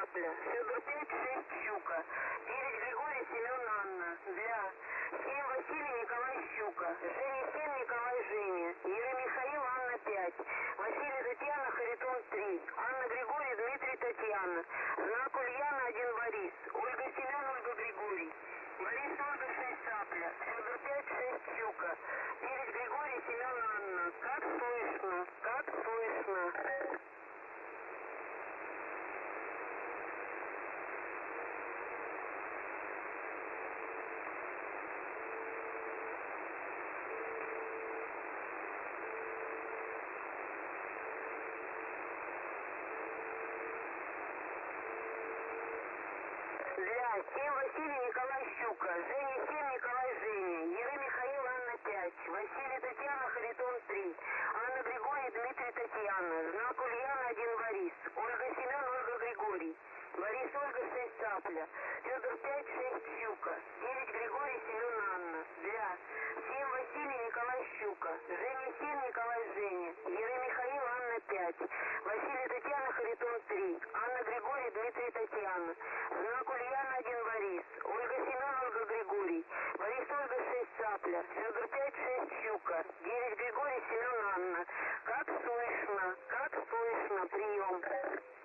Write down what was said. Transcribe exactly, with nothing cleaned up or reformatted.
Цапля. Федор пять шесть Щука. девять Григорий Семен Анна. Для. семь Василий Николай Щука. Женя семь Николай Женя. Ере Михаил Анна пять. Василий Татьяна Харитон три. Анна Григорий Дмитрий Татьяна. Знак Ульяна один Борис. Ольга Семен Ольга Григорий. Борис Ольга шесть Цапля. Федор пять шесть Щука. девять Григорий Семен Анна. Как слышно? Как слышно? Для. семь Василий Николай Щука. Женя семь Николай Женя. Еры Михаил Анна пять. Василий Татьяна Харитон три. Анна Григорий Дмитрий Татьяна. Знак Ульяна один Борис. Ольга Семен Ольга Григорий. Борис Ольга шесть Цапля. Федор пять шесть Щука. девять Григорий Семен Анна. Для. семь Василий Николай Щука. Женя семь Николай Женя. Еры Михаил Анна пять. Василий Татьяна Харитон три. Анна Григорий Дмитрий Татьяна. Знак Ульяна один Борис. Ольга Семен Ольга Григорий. Борис Ольга шесть Цапля. Федор пять шесть Щука. девять Григорий Семен Анна. Как слышно? Как слышно? Прием.